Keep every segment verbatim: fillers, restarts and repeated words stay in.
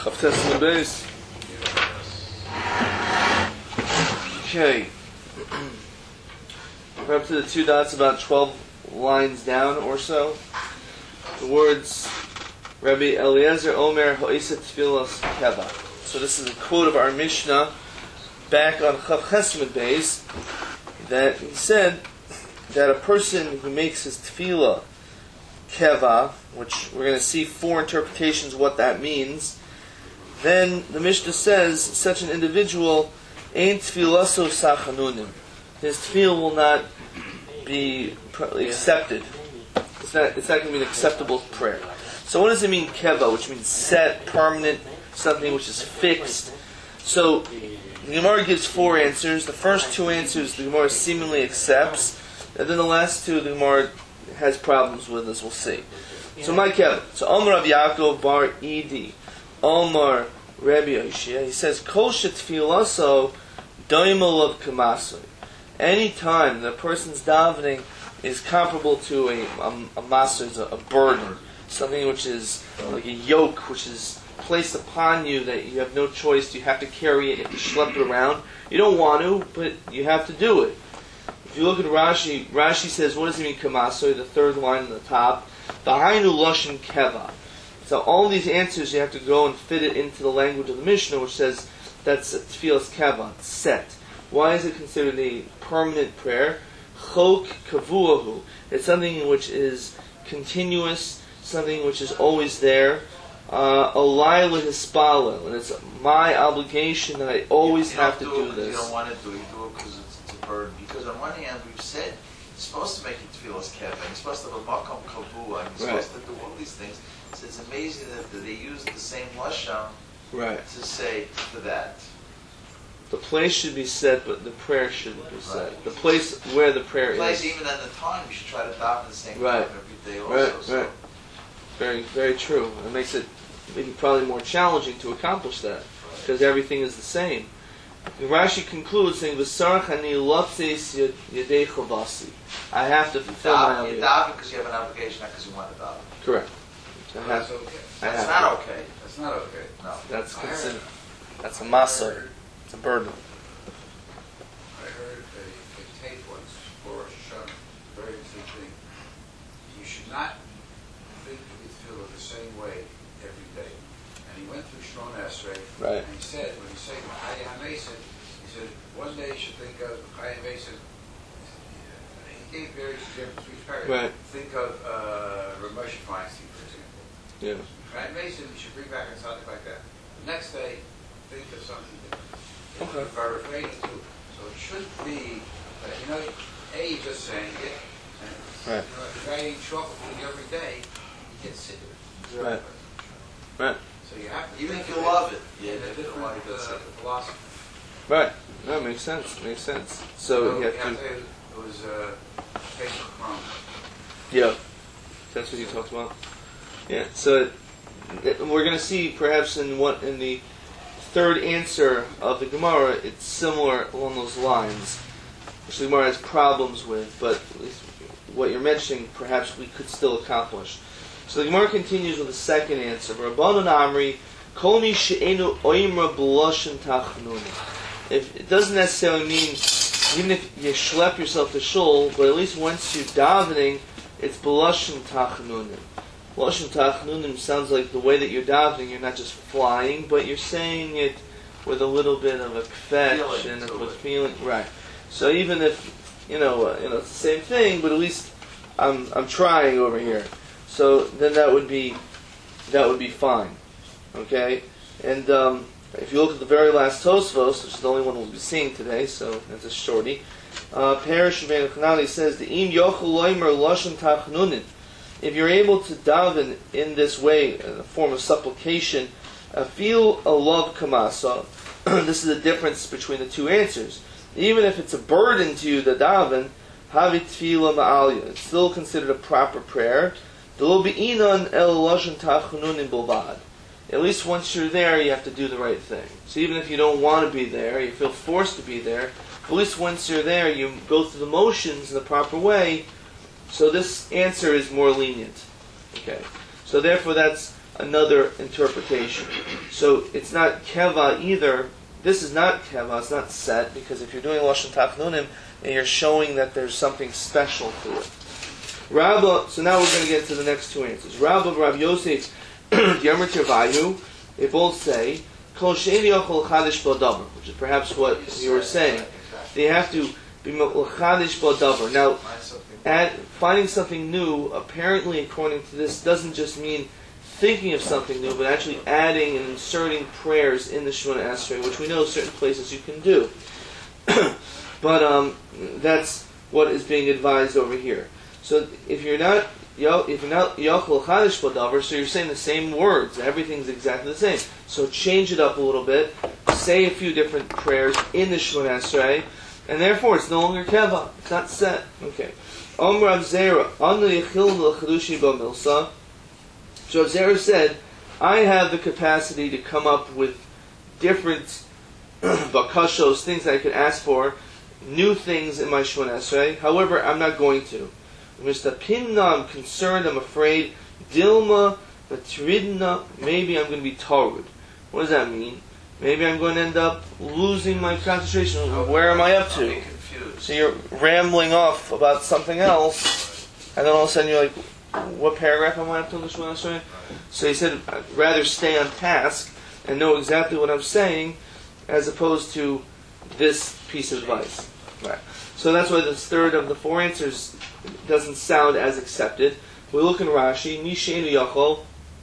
Chavtes in the base. Okay. We're up to the two dots, about twelve lines down or so. The words Rabbi Eliezer Omer Ha'isa Tfilas Keva. So this is a quote of our Mishnah back on Chav Chesed base, that he said that a person who makes his tefillah keva, which we're going to see four interpretations of what that means, then the Mishnah says such an individual ain't tfilaso sachanunim. His tefillah will not be accepted. It's not, it's not going to be an acceptable prayer. So what does it mean keva, which means set, permanent, something which is fixed? So the Gemara gives four answers. The first two answers the Gemara seemingly accepts, and then the last two the Gemara has problems with, as we'll see. So my keva. So Omar Rav Yaakov bar Edi, Omar Rabbi Yoshia, he says kol shetfilaso doimel of kamaso. Any time the person's davening is comparable to a a, a maser, a, a burden, something which is like a yoke, which is placed upon you that you have no choice, you have to carry it, you have to schlep it around. You don't want to, but you have to do it. If you look at Rashi, Rashi says, what does it mean kamaso? The third line on the top. V'hainu loshen keva. So all these answers you have to go and fit it into the language of the Mishnah, which says that's tefillas keva, it's set. Why is it considered a permanent prayer? Chok kavuahu. It's something which is continuous, something which is always there. Alayla hispalel, and it's my obligation that I always you, you have to do, do it this. You don't want to do it, you do it because it's, it's a burden. Because on one hand, we've said you're supposed to make it tefillas keva, you're supposed to have a makom kavua, and you're right. supposed to do all these things. So it's amazing that they use the same lashon right. to say for that. The place should be set, but the prayer shouldn't be set. Right. The place where the prayer the place, is. even at the time, you should try to daven the same right. time every day also. Right, so. right. Very, very true. It makes it maybe probably more challenging to accomplish that, because everything is the same. Rashi concludes saying, "V'sarach ani lotzeis yadei chavasi." I have to fulfill my obligation. You daven because you have an obligation, not because you want to daven. Correct. I have, That's okay. I That's have not to. okay. That's not okay. No. That's I heard- considered. That's a masa. It's a burden. I heard a, a tape once for Rosh Hashanah, very interesting thing. You should not think of your tefillah the same way every day. And he went through Shemona Esrei, Right. and he said, when you say Chaya HaMesid, he said, one day you should think of Chaya HaMesid. He gave various examples for each paragraph. Right. Think of uh, Ramesh Feinstein, for example. Yeah. Chaya HaMesid, you should bring back and something like that. The next day, think of something different. Okay. By refraining to. So it should be, uh, you know, A, you're just saying it, and Right. you know, if the guy eats chocolate food every day, he gets sick of it. Right. Right. So you have to Even think if of you it love it, in yeah, a if you different don't want to get uh, sick. philosophy. Right. No, makes sense. Makes sense. So you have to. It was uh, Pesach Chrome. Yeah. That's what you talked about. Yeah. So it, we're going to see perhaps in what in the third answer of the Gemara, it's similar along those lines, which the Gemara has problems with, but at least what you're mentioning, perhaps we could still accomplish. So the Gemara continues with the second answer. Rabbanan Amri, Kol mi she'enu oimra b'loshen tachanuni. If it doesn't necessarily mean, even if you schlep yourself to shul, but at least once you're davening, it's b'loshen tachanunim. Loshen tachanunim sounds like the way that you're davening, you're not just flying, but you're saying it with a little bit of a kvetch Feeling and to with it. feeling. Right. So even if you know, uh, you know, it's the same thing, but at least I'm I'm trying over here. So then that would be that would be fine. Okay. And um, if you look at the very last Tosfos, which is the only one we'll be seeing today, so that's a shorty. Uh, Perish Ben Chanani says the im yochel loimer loshen tachanunim. If you're able to daven in this way, in a form of supplication, uh, feel a love kamasa. This is the difference between the two answers. Even if it's a burden to you, the daven, havit tefillah ma'alya, it's still considered a proper prayer. At least once you're there, you have to do the right thing. So even if you don't want to be there, you feel forced to be there, at least once you're there, you go through the motions in the proper way. So this answer is more lenient. Okay. So therefore that's another interpretation. So it's not keva either. This is not keva, it's not set, because if you're doing Lashon Tachnunim, and you're showing that there's something special to it. Rabba, so now we're going to get to the next two answers. Rabba, Rav Yosef, Diamar Tirvayu, they both say, Kol she'en yochel chadish b'davar, which is perhaps what you were saying. They have to be chadish b'davar. Now, add, finding something new, apparently, according to this, doesn't just mean thinking of something new, but actually adding and inserting prayers in the Shemona Esrei, which we know certain places you can do. But um, that's what is being advised over here. So if you're not if you're not yochel chadish b'davar, so you're saying the same words, everything's exactly the same. So change it up a little bit, say a few different prayers in the Shemona Esrei, and therefore it's no longer keva. It's not set. Okay. Om Rav Zera, Anu Yechil L'Chadushi B'Milsa. So Rav Zera said, I have the capacity to come up with different bakashos, things that I could ask for, new things in my Shemona Esrei. However, I'm not going to. Mister Pinna, I'm concerned, I'm afraid. Dilma, Matridna, maybe I'm going to be tarud. What does that mean? Maybe I'm going to end up losing my concentration. Where am I up to? So you're rambling off about something else, and then all of a sudden you're like, what paragraph am I up to in this one? So he said, I'd rather stay on task and know exactly what I'm saying, as opposed to this piece of advice. Right. So that's why the third of the four answers doesn't sound as accepted. We look in Rashi, Nisheinu Yachol,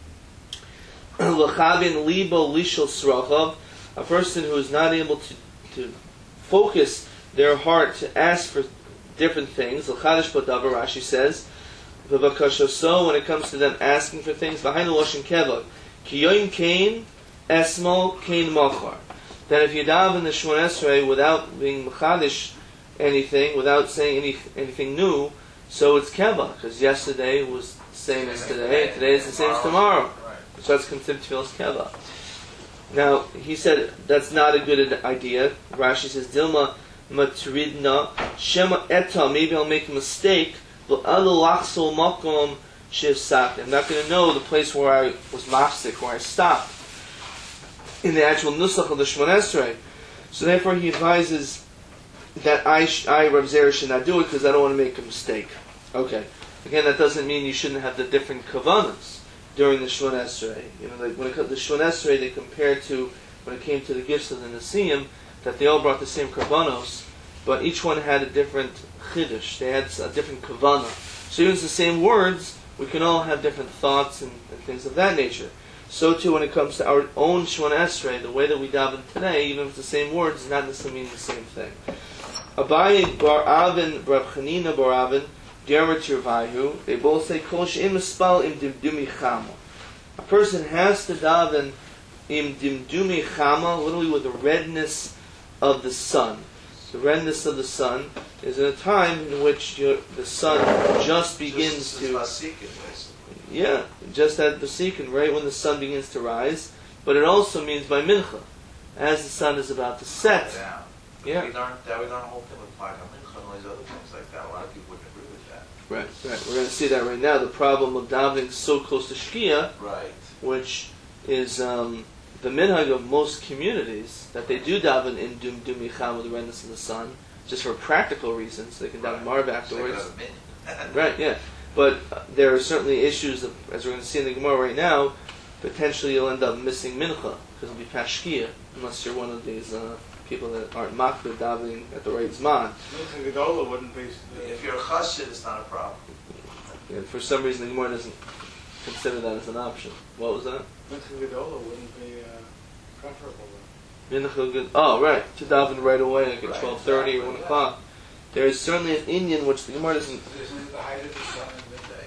L'chabin Libo Lishol Srachav, a person who is not able to, to focus their heart to ask for different things. L'chadish b'davar, Rashi says, V'bakashoso, when it comes to them asking for things, behind the Lashon Keva, Ki yoim kain, esmo kain machar. That if you daven in the Shemona Esrei without being mechadish anything, without saying any, anything new, so it's keva, because yesterday was the same as today, and today is the same as tomorrow. So that's considered tefillas keva. Now, he said that's not a good idea. Rashi says, Dilma matridna shema eta, maybe I'll make a mistake, but alulachsol makom shivsak. I'm not going to know the place where I was mafsik, where I stopped, in the actual nusach of the Shemona Esrei. So therefore he advises that I, sh- I Rav Zera, should not do it because I don't want to make a mistake. Okay. Again, that doesn't mean you shouldn't have the different kavanas during the Shemona Esrei. You know, like when it comes to the Shemona Esrei, they compared to when it came to the gifts of the Nesiim, that they all brought the same kavanos, but each one had a different chiddush. They had a different kavana. So even it's the same words, we can all have different thoughts and, and things of that nature. So too, when it comes to our own Shemona Esrei, the way that we daven today, even if it's the same words, does not necessarily mean the same thing. Abaye bar Avin, Rav Chanina bar Avin, Diamar Tirvayu, they both say, Kol she'im mispal im dimdumi chama. A person has to daven im dimdumi chama, literally with the redness of the sun. The redness of the sun is in a time in which you're, the sun just begins to... Yeah, just at the Basikin, right when the sun begins to rise. But it also means by mincha, as the sun is about to set. Yeah. Yeah. We learned that we learned a whole thing with Plag Mincha and all these other things like that. A lot of people wouldn't agree with that. Right, right. We're going to see that right now. The problem of davening so close to Shkia, right, which is um, the minhag of most communities, that they do daven in Dum Dum Yicham with the redness of the sun, just for practical reasons. They can daven Marv afterwards. Right, yeah. But uh, there are certainly issues, of, as we're going to see in the Gemara right now, potentially you'll end up missing mincha, because it'll be past Shkia, unless you're one of these uh, people that aren't makbid davening at the right zman. Mincha Gedola wouldn't be... If you're a chassid, it's not a problem. Yeah, for some reason the Gemara doesn't consider that as an option. What was that? Mincha Gedola wouldn't be uh, preferable. Mincha Ged- Oh, right. To daven right away, like at Right, twelve thirty exactly, or one yeah. o'clock. There is certainly an Indian which the Gemara doesn't... Isn't it the height of the sun at midday?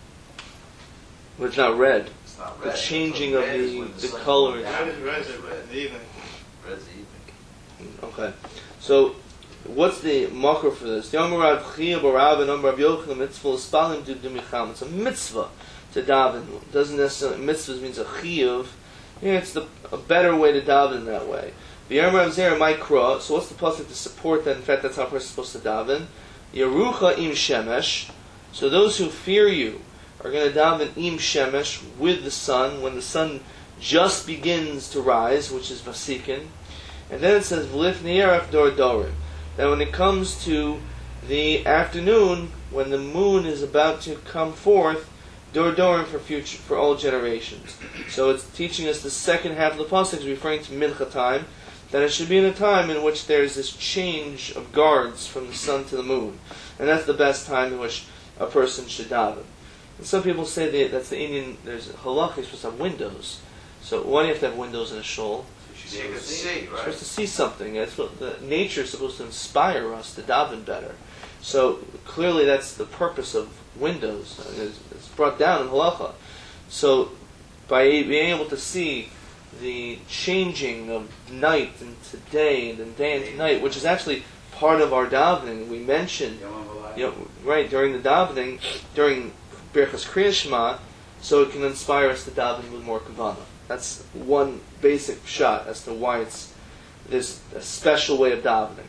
But it's not red. It's not The red. changing Red of is the- when the sun's color. going down. Red is red, is red in the evening. Red's the evening. Okay. So, what's the marker for this? The Amar Rav Chia bar Rav and Amar Rav Yochanan mitzvah l'spalim du dumicham. It's a mitzvah to daven. It doesn't necessarily, mitzvah means a chiyuv. Yeah, it's the, a better way to daven in that way. The Amar Rav Zera Mikra, so what's the pasuk to support that? In fact, that's how a person's supposed to daven. Yerucha im shemesh. So those who fear you are going to daven im shemesh, with the sun, when the sun just begins to rise, which is vasikin. And then it says v'lif niyarach dor dorim. That when it comes to the afternoon, when the moon is about to come forth, dor dorim for future, for all generations. So it's teaching us the second half of the pasuk is referring to mincha time, that it should be in a time in which there is this change of guards from the sun to the moon, and that's the best time in which a person should daven. And some people say that that's the Indian. There's halakha, you're supposed to have windows. So why do you have to have windows in a shul? So you can see, You're right? supposed to see something. That's what the nature is supposed to inspire us to daven better. So clearly, that's the purpose of windows. I mean, it's, it's brought down in halacha. So by being able to see the changing of night into day and then day into night, which is actually part of our davening, we mentioned, you know, right during the davening, during Birchas Kriya Shema, so it can inspire us to daven with more kavanah. That's one basic shot as to why it's this a special way of davening.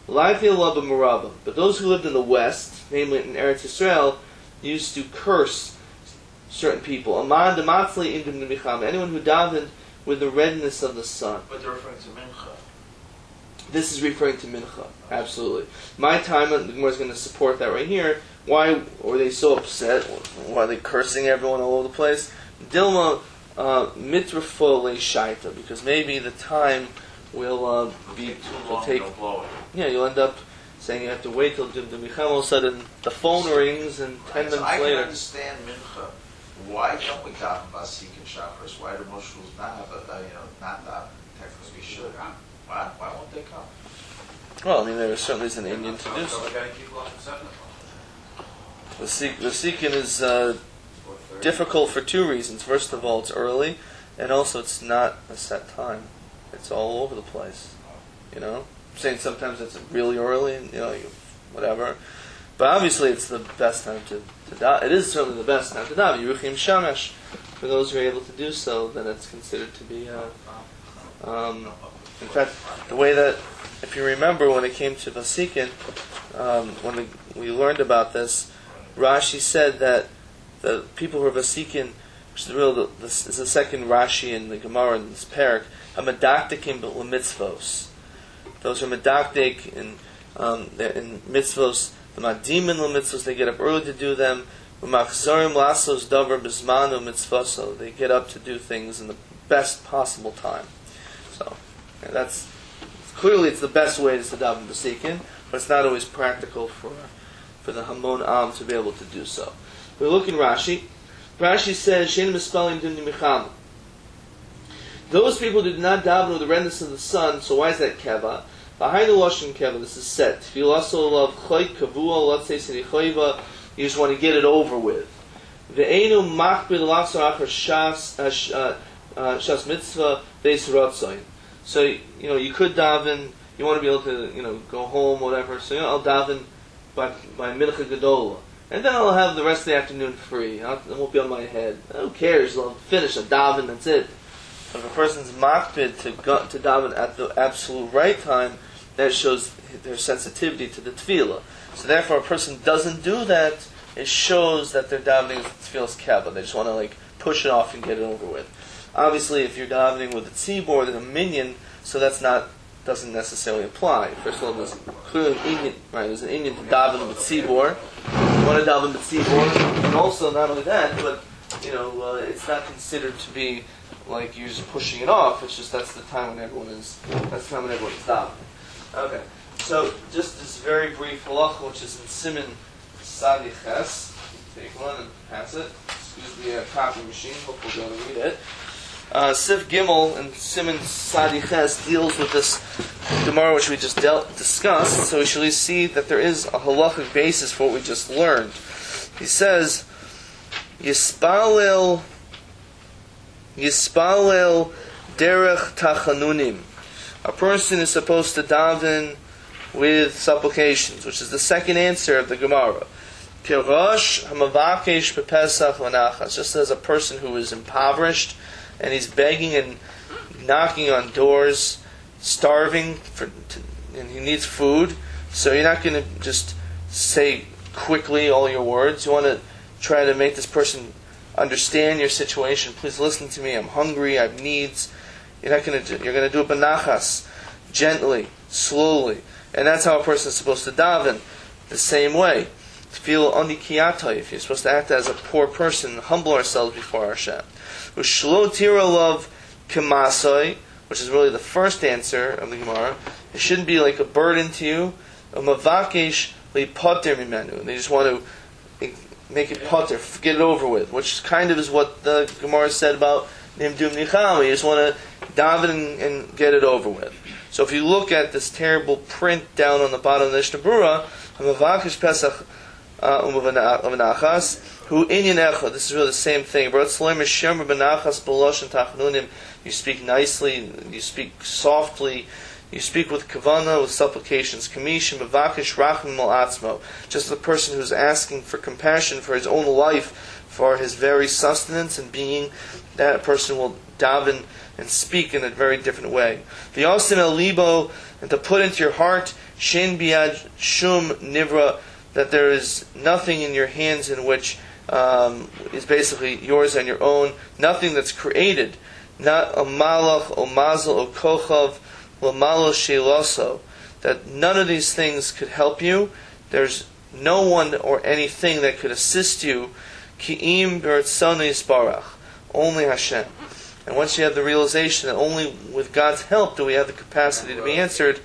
But those who lived in the West, namely in Eretz Yisrael, used to curse certain people. Anyone who davened with the redness of the sun. But they're referring to mincha. This is referring to mincha, absolutely. My time, the Gemara is going to support that right here. Why were they so upset? Why are they cursing everyone all over the place? Dilma mitrafo le shaita, because maybe the time will uh, be Too will long, take. they'll blow it. Yeah, you'll end up saying you have to wait till the Micham. All of a sudden, the phone rings, and ten Right, so minutes I later. can understand mincha. Why don't we daven basik and shachris? Why do most schools not have a, uh, you know, not daven? Technically, we should. Why? Why won't they come? Well, I mean, there certainly is an Indian to do so. we got to keep off at seven o'clock. The Sik- the Sikhin is uh, difficult for two reasons. First of all, it's early, and also it's not a set time. It's all over the place. You know, I'm saying sometimes it's really early, and you know, you, whatever. But obviously, it's the best time to to daven. It is certainly the best time to daven. Yeruchim Shamash. For those who are able to do so, then it's considered to be. Uh, um, in fact, the way that, if you remember, when it came to Vasikin, um, when we, we learned about this, Rashi said that the people who are Vasikin, which is the real, this is the second Rashi in the Gemara in this parak, hamadaktikim b'lemitzvos. Those who are medaktik in um, in mitzvos, the madimin l'mitzvos, they get up early to do them. U'machzorim lasos davar b'zmanu mitzvoso, they get up to do things in the best possible time. So yeah, that's clearly it's the best way to daven b'sikin, but it's not always practical for for the Hamon Am to be able to do so. We look in Rashi. Rashi says, "Shein mispalim dimni micham." Those people who did not daven with the redness of the sun. So why is that keva? Behind the lashon keva, this is set. Tfilaso love choy kavua. Let's say sinichoiva. You just want to get it over with. Ve'enu makbid lachzor achar shas shas mitzvah beis ratzayin. So you know you could daven. You want to be able to you know go home, whatever. So you know, I'll daven by by mincha gedola, and then I'll have the rest of the afternoon free. I'll, it won't be on my head. Who cares? I'll finish a daven. That's it. But if a person's makbid to go, to daven at the absolute right time, that shows their sensitivity to the tefillah. So therefore, a person doesn't do that. It shows that they're davening with tefillah's keva. They just want to like push it off and get it over with. Obviously, if you're davening with a tzibor, then a minion, so that's not doesn't necessarily apply. First of all, there's clearly an Indian, right? There's an Indian to daven with tzibor. You want to daven with tzibor, and also not only that, but you know, uh, it's not considered to be like you're just pushing it off. It's just that's the time when everyone is that's the time when everyone is davening. Okay, so just this very brief halacha, which is in Siman Sadi Ches. Take one and pass it. Excuse the uh, copy machine. Hopefully we'll be able to read it. Uh, Sif Gimel and Siman Sadi Ches deals with this Gemara which we just dealt, discussed, so we should at least see that there is a halachic basis for what we just learned. He says, Yispalel Yispalel Derech Tachanunim. A person is supposed to daven with supplications, which is the second answer of the Gemara. Kirosh Hamavakesh Bepesach Lanachas, just as a person who is impoverished and he's begging and knocking on doors, starving, for, to, and he needs food. So you're not going to just say quickly all your words. You want to try to make this person understand your situation. Please listen to me. I'm hungry. I have needs. You're not going to do, you're going to do it benachas, gently, slowly. And that's how a person is supposed to daven, the same way. To feel onikiyatay, if you're supposed to act as a poor person, humble ourselves before Hashem. Ushlo tira love kemasoi, which is really the first answer of the Gemara. It shouldn't be like a burden to you. Umavakesh li poter mimenu. They just want to make it poter, get it over with, which kind of is what the Gemara said about nimdum nicham. You just want to daven and, and get it over with. So if you look at this terrible print down on the bottom of the Mishnah Berurah, umavakesh pesach umavanachas hu inyan echad. This is really the same thing. You speak nicely, you speak softly, you speak with kavana, with supplications. Kamishim mavakesh rachim al atzmo. Just the person who's asking for compassion for his own life, for his very sustenance and being, that person will daven and speak in a very different way. V'yosim el libo, and to put into your heart, shein biad shum nivra, that there is nothing in your hands in which um, is basically yours on your own, nothing that's created, not a malach or mazel or kochav l'malo sheiloso, that none of these things could help you. There's no one or anything that could assist you. Ki'im b'ratzonu yisbarach, only Hashem. And once you have the realization that only with God's help do we have the capacity to be answered.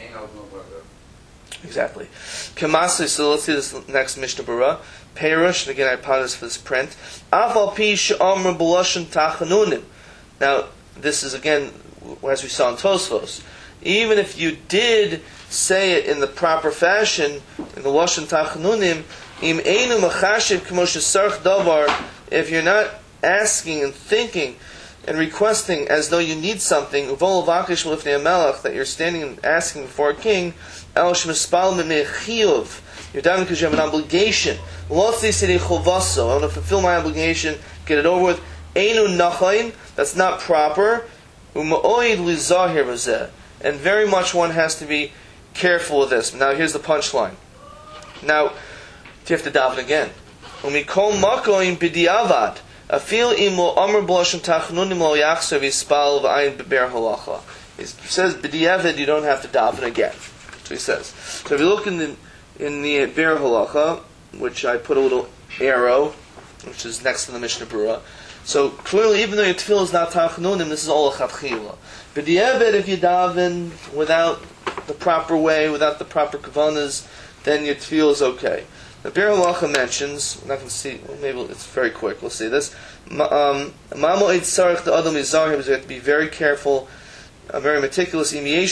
Exactly. Kamasi, so let's see this next Mishnah Berurah. Perush, and again I apologize for this print. Aval pi she'amr b'lashon tachanunim. Now, this is again, as we saw in Tosfos. Even if you did say it in the proper fashion, in the lashon tachanunim, im einu machashiv k'mo shesarch davar, if you're not asking and thinking and requesting as though you need something, uvol vakish l'fnei melech, that you're standing and asking before a king, el shemispal memechiyuv, you're down because you have an obligation. Lotzi sidi chovaso, I want to fulfill my obligation, get it over with. Einu nachayin, that's not proper. U'ma'oid lizahir b'zeh, and very much one has to be careful with this. Now here's the punchline. Now, you have to daven again. Umikol makoim b'diavad, afil imo amr b'lashon tachnunim lo yachser v'yispal v'ayin beber halacha. He says b'diavad you don't have to daven again. That's what he says. So if you look in the in the Ber Halacha, which I put a little arrow, which is next to the Mishnah Berurah. So clearly, even though your tefillah is not tachnunim, this is all a chatchila. But the evet, if you daven without the proper way, without the proper kavanas, then your tefillah is okay. The Ber Halacha mentions, we're not going to see, well, maybe it's very quick. We'll see this. Mamo eid sarich the adam izarhim. You have to be very careful. Uh, very meticulous. Even the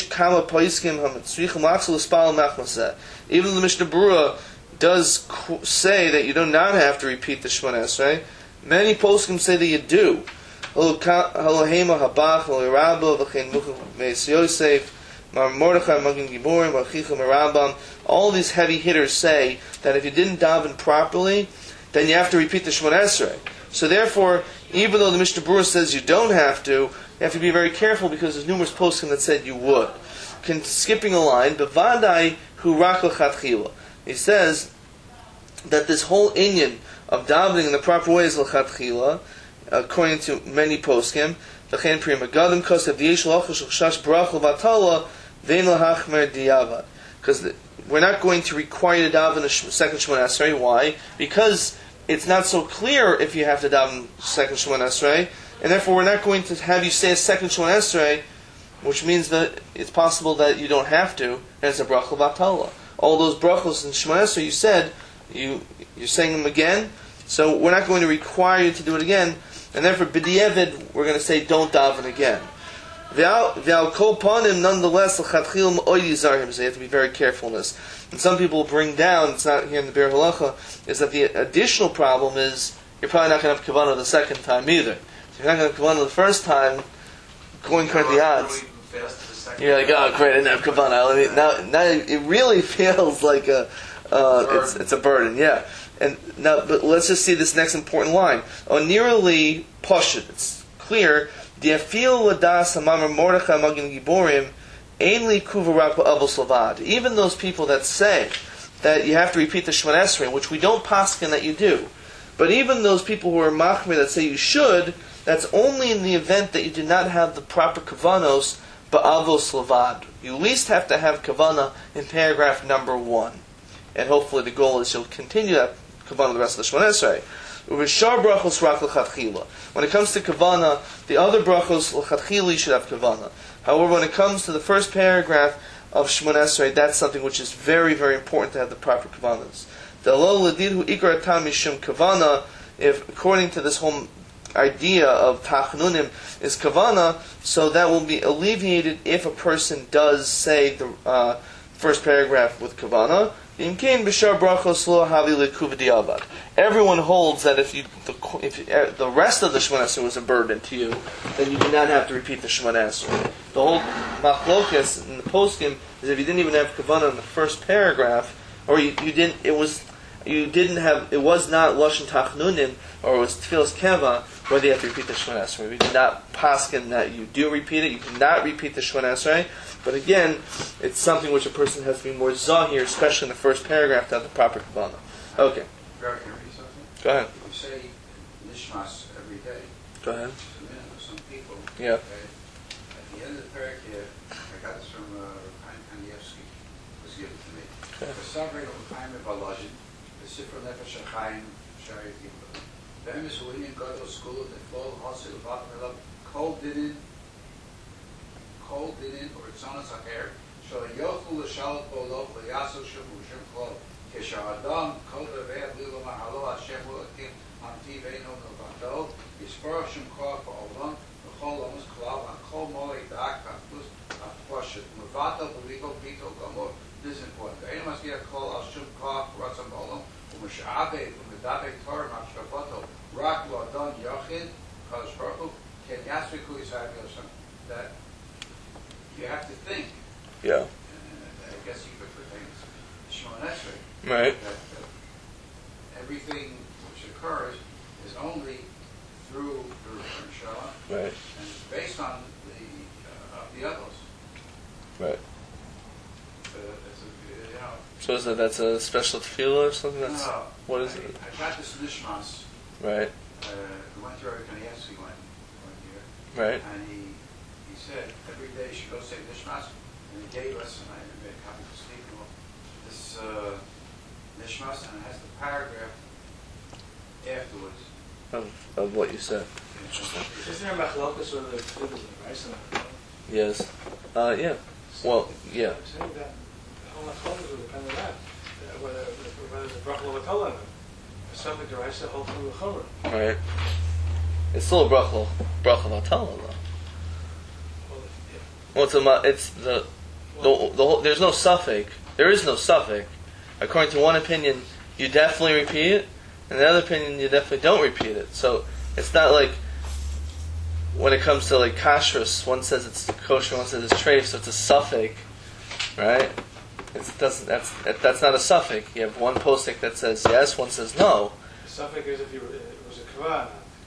Mishnah Berurah does qu- say that you do not have to repeat the Shemona Esrei. Many poskim say that you do. All these heavy hitters say that if you didn't daven properly, then you have to repeat the Shemona Esrei. So therefore, even though the Mishnah Berurah says you don't have to, you have to be very careful because there's numerous poskim that said you would. Can, skipping a line, bevadai hu rak l'chatchila. He says that this whole inyan of davening in the proper way is l'chatchila, according to many poskim. V'chein pri magadim kosev v'yesh l'achos l'chash brach l'vatala v'ein l'hachmer diavad. Because we're not going to require you to daven a second Shemona Esrei. Why? Because it's not so clear if you have to daven second Shemona Esrei. And therefore, we're not going to have you say a second Shemona Esrei, which means that it's possible that you don't have to, and it's a bracha v'atala. All those brachos in Shemona Esrei you said, you, you're saying them again, so we're not going to require you to do it again, and therefore, b'di'evid, we're going to say, don't daven again. V'al kol panim, nonetheless, l'chatchil m'oid yizarhim, so you have to be very careful in this. And some people bring down, it's not here in the Ber Halacha, is that the additional problem is, you're probably not going to have kavanah the second time either. If you're not going to kavanah the first time, going according to the odds, you're like, oh great, I didn't have kavanah. I mean, now, now it really feels like a, uh, it's, it's a burden, yeah. And now, but let's just see this next important line. Onirali poshut. It's clear. Diafil ladas hamamar mordechai magin giborim ainli kuvarak ba'avos lavad. Even those people that say that you have to repeat the Shemona Esrei, which we don't paskin that you do. But even those people who are machmir that say you should, that's only in the event that you did not have the proper kavanos ba'avos levad. You at least have to have kavana in paragraph number one. And hopefully the goal is you'll continue that kavana the rest of the Shemona Esrei. When it comes to kavana, the other brachos l'chatchila should have kavana. However, when it comes to the first paragraph of Shemona Esrei, that's something which is very, very important to have the proper kavanas. The lo ledidhu ikar atam mishum kavana, if according to this whole idea of tachnunim is kavana, so that will be alleviated if a person does say the uh, first paragraph with kavana. Everyone holds that if you the, if uh, the rest of the Shemona Esrei was a burden to you, then you do not have to repeat the Shemona Esrei. The whole machlokas in the poskim is if you didn't even have kavana in the first paragraph, or you, you didn't, it was you didn't have, it was not lashon tachnunim, or it was tefillas keva, whether you have to repeat the Shemona Esrei. We did not paskin that you do repeat it. You cannot repeat the Shemona Esrei. But again, it's something which a person has to be more zahir, especially in the first paragraph, to have the proper kavana. Okay. Barry, can I read something? Go ahead. You say nishmas every day. Go ahead. So, man, some people. Yeah. Okay, at the end of the paragraph, I got this from uh, Chaim Kanievsky. It was given to me. Okay. The summary of Chaim Evalajin, the Sifra Nefesh Chaim Shari Gimel. Them is William Gadol School, the Fall Hasil Vatmelab, Kol Dinin, Kol Dinin, or Tzonas Acher, Shal Yochul L'Shalat Bolov, L'Yasu Shemu Shem Kol, Kesha'adam, Kol Devev Lilo Mahalo Hashem Ulakim, Amti Veino Novato, Yispar Shem Kol Fa'olam, L'Chol Omus Klav, Kol Molei Dak, Plus, Pashut, Mavato, B'Liko Pito Gamor. This is important. Veino must be a Kol Al Shem Kol, Ratzam Olam, Umesha'abe, Umedabe Torah, Machshavato, Rak L'Adon Yochid, Kadosh Baruch Hu, Ken Yasviku Yisrael Yosem. That you have to think. Yeah. And I guess you could pertain to Shemona Esrei. Right. That, that everything which occurs is only through the Shema, Right. and it's based on the uh, the others. Right. Uh, it's a, you know, So is that that's a special tefillah or something? That's no, what is I, it? I got this Nishmas. Right. Uh, we went to Rabbi Kanievsky one, one year, Right. and he he said every day you should go say Nishmas, and he gave us, and I made a copy for Stephen, this uh, Nishmas, and it has the paragraph afterwards. Of, of what you said. Isn't there machlokas with the tefillah, right? So, Yes. Uh, yeah. Well, yeah. I'm saying that the whole machlokas will depend on that. Uh, Whether whether it's a bracha l'vatol on them. Something to write the whole thing with chomer. Right. It's still a bracha, bracha vatala though. Well, yeah. Well, it's, a, it's the the, the whole, there's no suffix. There is no suffix. According to one opinion, you definitely repeat it, and the other opinion, you definitely don't repeat it. So it's not like when it comes to like kashrus, one says it's kosher, one says it's treif, so it's a suffix, right? It doesn't. That's that's not a suffix. You have one postic that says yes, one says no. The suffix is if you, it was a kavah, not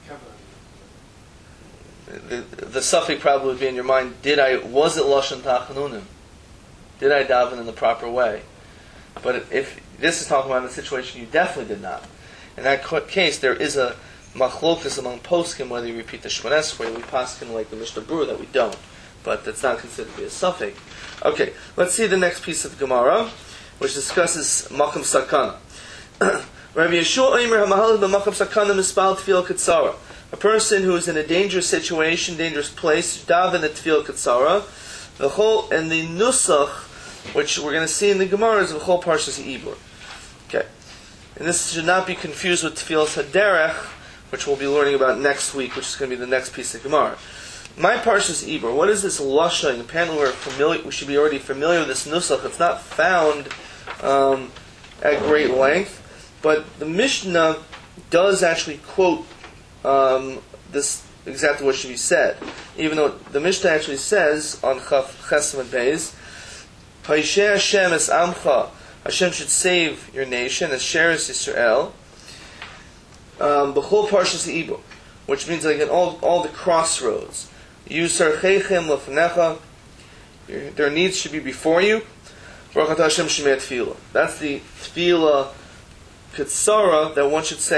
kavah. The, the suffix probably would be in your mind. Did I was it lashon tachanunim? Did I daven in the proper way? But if this is talking about a situation you definitely did not. In that case, there is a machlokas among poskim whether you repeat the Shemona Esrei. We poskim like the Mishnah Berurah that we don't, but that's not considered to be a suffix. Okay, let's see the next piece of Gemara, which discusses Makam Sakana. Rabbi Yeshua Omer HaMahalach b'Makam Sakana Mispal Tefillah Katsara. A person who is in a dangerous situation, dangerous place, daven at Tefillah Katsara. The whole and the nusach, which we're going to see in the Gemara, is the whole Parshas Ibur. Okay, and this should not be confused with Tefillas Haderech, which we'll be learning about next week, which is going to be the next piece of Gemara. My Parshas Ibur, what is this lashon? Apparently we're familiar, we should be already familiar with this nusach. It's not found um, at great length, but the Mishnah does actually quote um, this exactly what should be said. Even though the Mishnah actually says on Chaf Chesed Beis, Paisheh Hashem es Amcha, Hashem should save your nation as Sheres Yisrael. B'chol Parshas Ibur, which means like in all all the crossroads. Yusarcheichem lefnecha, their needs should be before you. Baruch Hashem shemei tefillah. That's the tefillah katsara that one should say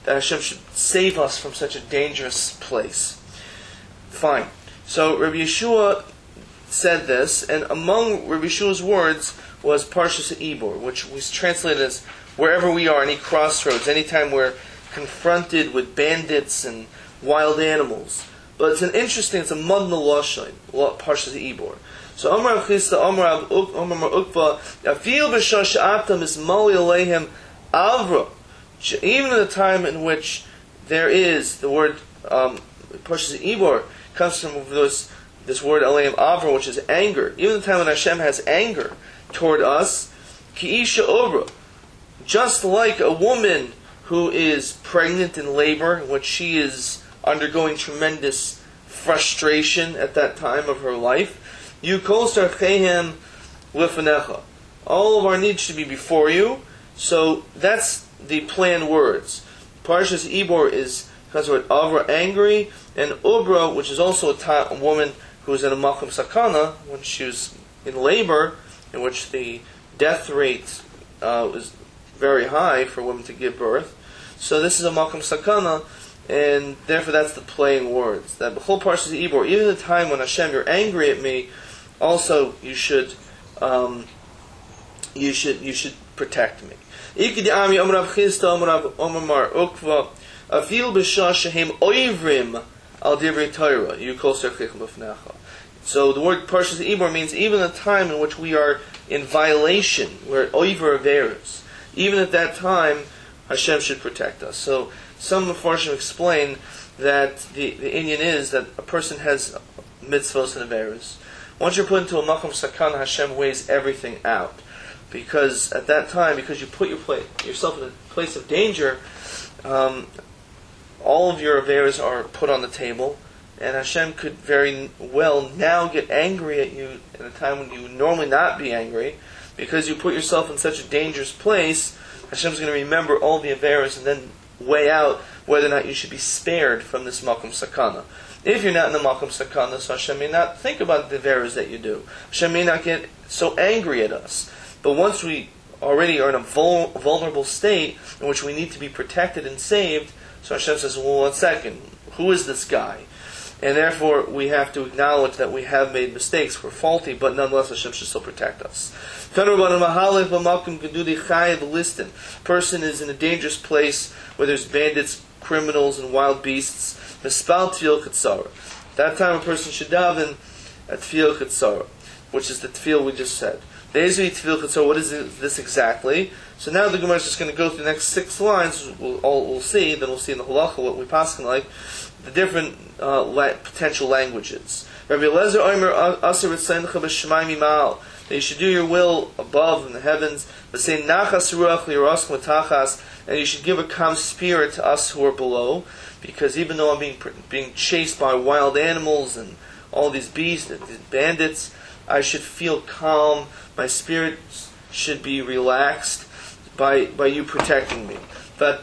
that Hashem should save us from such a dangerous place. Fine. So Rabbi Yeshua said this, and among Rabbi Yeshua's words was Parshas Ibor, which was translated as wherever we are, any crossroads, anytime we're confronted with bandits and wild animals. But it's an interesting, it's a Madna Lashon, Parshas Ibor. So Amar Rav Chisda, Amar Amar Ukva, Afil b'shah she'atam is mali aleihem avra. Even in the time in which there is the word um, Parshas Ibor comes from this this word aleihem avra, which is anger. Even the time when Hashem has anger toward us, ki isha obra, just like a woman who is pregnant in labor, in which she is undergoing tremendous frustration at that time of her life. You kol sarchehem lifanecha. All of our needs should be before you. So that's the planned words. Parshas Ibor is because of avra, angry, and ubra, which is also a, ta- a woman who was in a makom sakana when she was in labor, in which the death rate uh, was very high for women to give birth. So this is a makom sakana, and therefore that's the playing words. That the whole Parshas Ibor, even the time when Hashem, you're angry at me, also you should, um, you should, you should protect me. So the word Parshas Ibor means even the time in which we are in violation, we're oiver averos. Even at that time, Hashem should protect us. So some Mefarshim explain that the, the Inyan is that a person has mitzvos and averos. Once you're put into a makom sakana, Hashem weighs everything out. Because at that time, because you put your pla- yourself in a place of danger, um, all of your averos are put on the table, and Hashem could very well now get angry at you at a time when you would normally not be angry, because you put yourself in such a dangerous place. Hashem's going to remember all the averos and then weigh out whether or not you should be spared from this makom sakana. If you're not in the makom sakana, so Hashem may not think about the averos that you do. Hashem may not get so angry at us. But once we already are in a vul- vulnerable state in which we need to be protected and saved, so Hashem says, well, one second, who is this guy? And therefore, we have to acknowledge that we have made mistakes, we're faulty, but nonetheless, Hashem should still protect us. Person is in a dangerous place where there's bandits, criminals, and wild beasts. At that time, a person should daven at tefillah chetzara, which is the tefillah we just said. What is this exactly? So now the Gemara is just going to go through the next six lines. We'll, all, we'll see. Then we'll see in the halacha what we paskin like the different uh, la- potential languages. Rabbi Eliezer Omer Aser Ritzayincha b'Shemaim Yimal. That you should do your will above in the heavens. But say Nachas Ruach Li'Roskim L'Tachas, and you should give a calm spirit to us who are below, because even though I'm being being chased by wild animals and all these beasts, these bandits, I should feel calm. My spirit should be relaxed by by you protecting me. And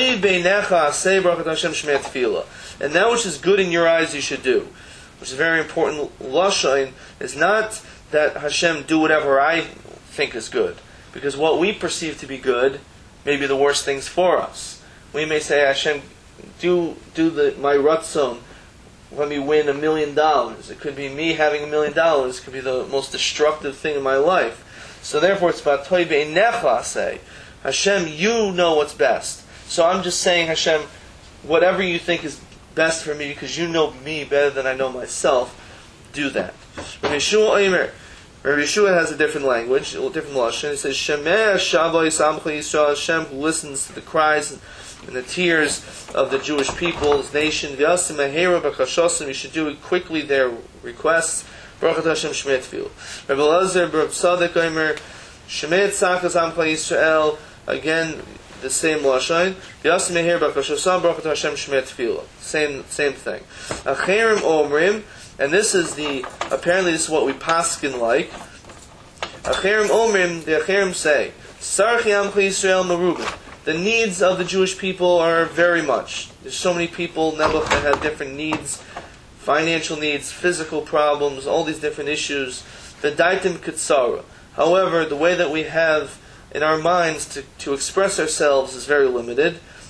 that which is good in your eyes you should do. Which is very important. Lashon is not that Hashem do whatever I think is good. Because what we perceive to be good may be the worst things for us. We may say, Hashem, do do the my ratzon. Let me win a million dollars. It could be me having a million dollars. It could be the most destructive thing in my life. So therefore it's about toy be'enecha say, Hashem, you know what's best. So I'm just saying, Hashem, whatever you think is best for me, because you know me better than I know myself, do that. Rabbi Yeshua Omer, Rabbi Yeshua has a different language, a different lashon. He says, Shemeh Shavoi Samcha Yisrael, Hashem who listens to the cries and the tears of the Jewish people, his nation. V'yasim Ahera B'chashosim, you should do it quickly their requests. Baruch Hashem Shmei Tefillah. Rabbi Elazar Bar Tzadok Omer, Shemei Tzachas Amcha Yisrael, again the same lashon. V'yasim Ahera B'chashosim, Baruch Hashem Shmei Tefillah. Same same thing. Acherim Omrim, and this is the apparently this is what we paskin like. Acherim Omrim, the Acherim say, Sarchi Amcha Yisrael Merubim. The needs of the Jewish people are very much. There's so many people, Nebuch, that have different needs, financial needs, physical problems, all these different issues. The Daitim Kitsara. However, the way that we have in our minds to, to express ourselves is very limited.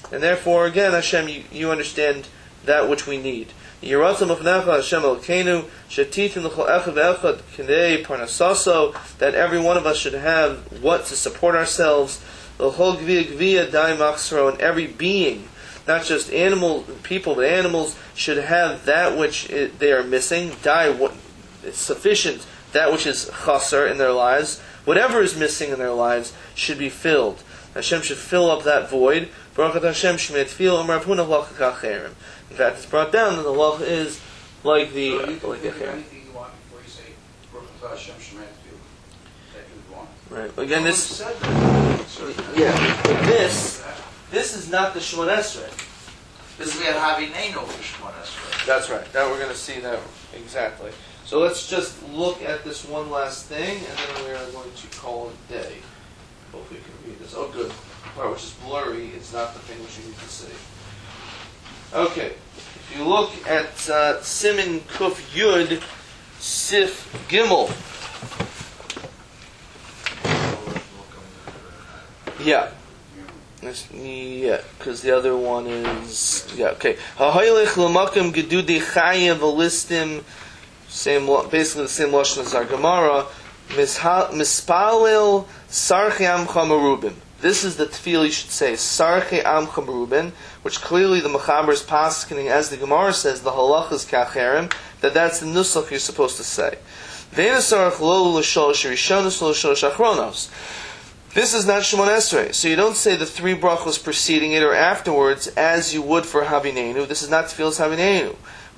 And therefore, again, Hashem, you, you understand that which we need. Yiratzim Ufnecha Hashem Elokeinu Shetitin L'chol Echad Ve'echad K'nei Parnasaso, that every one of us should have what to support ourselves. L'chol Gvia Gvia Dai Machsro, and every being, not just animal people, but animals, should have that which it, they are missing. Dai, what sufficient, that which is chaser in their lives. Whatever is missing in their lives should be filled. Hashem should fill up that void. Baruch Hashem Shmei Tefillah Amar Puna Halacha K'acherim. In fact, it's brought down that the halacha is like the So you can like think the of anything you want before you say Baruch Hashem Shemei Tefillah that you want. right. Again, No this one said that. So yeah, but this this is not the Shemon Esrei. This we had Havinenu for Shemon Esrei. That's right. Now we're going to see that exactly. So let's just look at this one last thing, and then we are going to call it a day. Hopefully you can read this. Oh, good. The part which is blurry, it's not the thing which you need to see. Okay. If you look at uh, Siman Kuf Yud Sif Gimel. Yeah. This- Yeah, because the other one is yeah okay. Ha'hoylech l'makom gedudi chaya v'listim, same lo- basically the same lashon as our Gemara. Misha- Mispalil sarche amcha merubim. This is the tefillah you should say, sarche amcha merubim, which clearly the Mechaber is paskening, as the Gemara says, the halachas kacherim, that that's the nusach you're supposed to say. Ve'enasarach lo l'sholosh rishonos lo l'sholosh achronos. This is not Shemon Esrei, so you don't say the three brachos preceding it or afterwards as you would for Havinenu. This is not Tefillas Havinenu.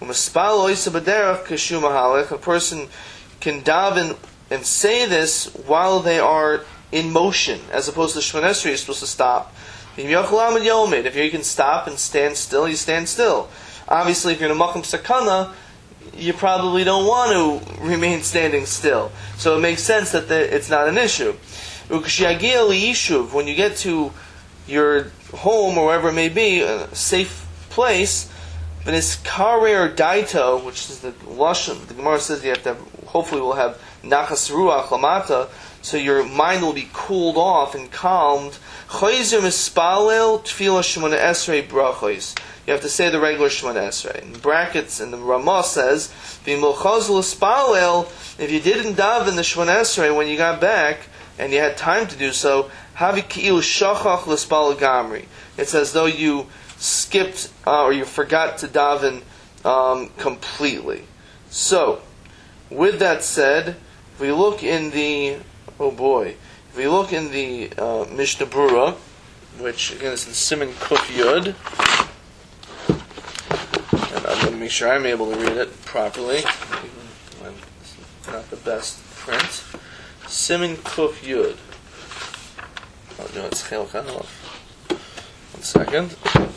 A person can daven and say this while they are in motion, as opposed to Shemon Esrei, you're supposed to stop. If you can stop and stand still, you stand still. Obviously, if you're in a Makom Sakana, you probably don't want to remain standing still. So it makes sense that the, it's not an issue. When you get to your home or wherever it may be, a safe place, but it's kare or daito, which is the lashon. The Gemara says you have to have, hopefully we'll have nachas ruach lamata, so your mind will be cooled off and calmed. Chayzer mispalel tefillah shemona esrei brachos. You have to say the regular shemona esrei. In brackets, and the Ramah says, v'milchaz l'spalel, if you didn't daven the shemona esrei when you got back, and you had time to do so, havi ki'ilu shachach l'spal gamri. It's as though you skipped uh, or you forgot to daven um, completely. So, with that said, if we look in the oh boy, if we look in the uh, Mishnah Brura, which again is in Siman Kuf Yud, and I'm going to make sure I'm able to read it properly, even when it's not the best print. Siman Kuf Yud. Oh no, it's Chel Chanov. One second.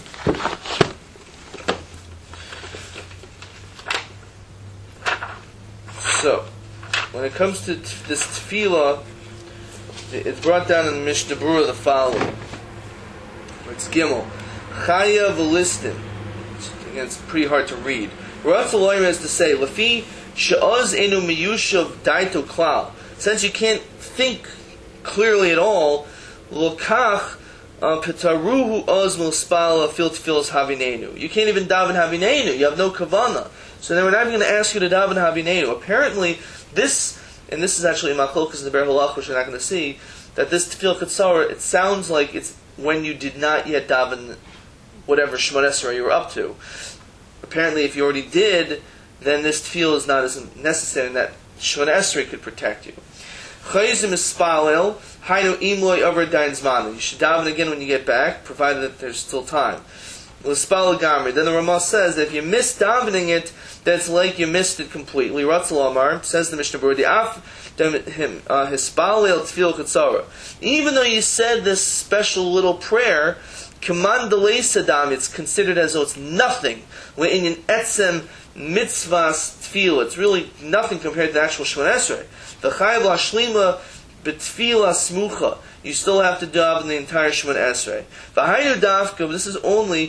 So, when it comes to t- this tefillah, it's brought down in the Mishnah Brura the following. It's Gimel. Chaya v'listin. Again, it's pretty hard to read. Rav Aloyim has to say, Lefi she'oz enu miyushav daito klal. Since you can't think clearly at all, lokach petaruhu oz milspala fil tefillas havinenu. You can't even daven havinenu. You have no kavana. So then we're not even going to ask you to daven havinenu. Apparently, this, and this is actually machlokas in the Ber Halach, which we're not going to see, that this tefillah katsar, it sounds like it's when you did not yet daven whatever Shemon Esrei you were up to. Apparently, if you already did, then this tefillah is not as necessary, and that Shemon Esrei could protect you. Chayzim ispalel, hainu imloy over dain zman. You should daven again when you get back, provided that there's still time. L'spal gamri. Then the Ramah says that if you miss davening it, that's like you missed it completely. Ratzal Amar says the Mishnah Berurah, the af him hispalel tefillah katsara. Even though you said this special little prayer, Kamandalei Sadam, it's considered as though it's nothing. When in etzem mitzvahs tefillah, it's really nothing compared to the actual Shemon Esrei. The chayv la'shlima b'tefillah smucha. You still have to daven the entire Shemon Esrei. V'haynu dafka, this is only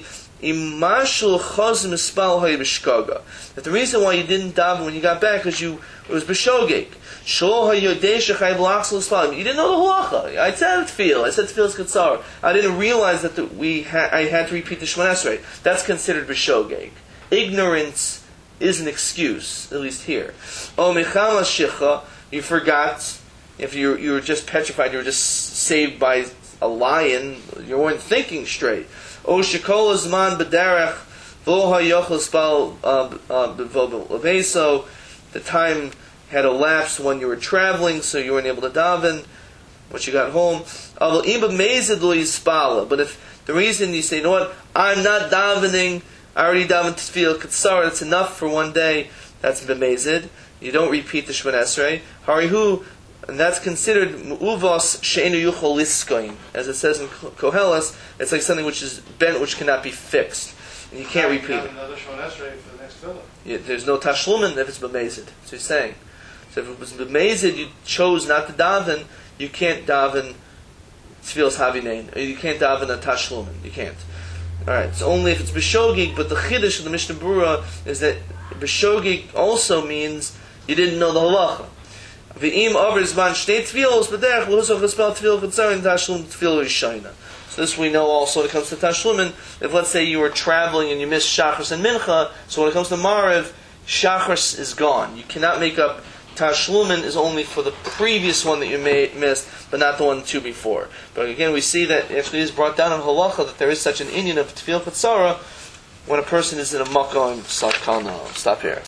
Imashul chaz mispal hay b'shkaga. That the reason why you didn't daven when you got back because you it was b'shogeg. Shol hayodei shechay b'lachzul ispalim. You didn't know the halacha. I said tefillah. I said tefillah is katsar. I didn't realize that the, we ha- I had to repeat the Shemona Esrei. That's considered b'shogeg. Ignorance is an excuse, at least here. O mechama shicha. You forgot. If you you were just petrified, you were just saved by a lion. You weren't thinking straight. O shekol zman b'derech v'lo hayochel spal b'veso. The time had elapsed when you were traveling, so you weren't able to daven once you got home. But if the reason you say, you know what, I'm not davening, I already davened tefillah katsar, that's enough for one day, that's b'mezid. You don't repeat the Shemona Esrei. Harihu, and that's considered uvos she'enu yuchol liskoin. As it says in Koheles, it's like something which is bent, which cannot be fixed. And you can't repeat it. Another Shemona Esrei for the next tefillah. Yeah, there's no tashlumin if it's b'mezid. That's what he's saying. So if it was b'mezid, you chose not to daven, you can't daven tefillas havinain. Or you can't daven a tashlumin. You can't. Alright, it's only if it's b'shogig, but the chiddush of the Mishnah Berurah is that b'shogig also means you didn't know the halacha. V'im over zman shtei tefillos b'derech l'husach l'spel tefillah v'tzarin tashlum tefillah rishayna. So this we know also when it comes to tashlumin. If let's say you were traveling and you missed shachris and mincha, so when it comes to mariv, shachris is gone. You cannot make up. Tashlumin is only for the previous one that you may missed, but not the one two before. But again, we see that actually it is brought down in halacha that there is such an inyan of tefillah katsara when a person is in a makom sakana. Stop here.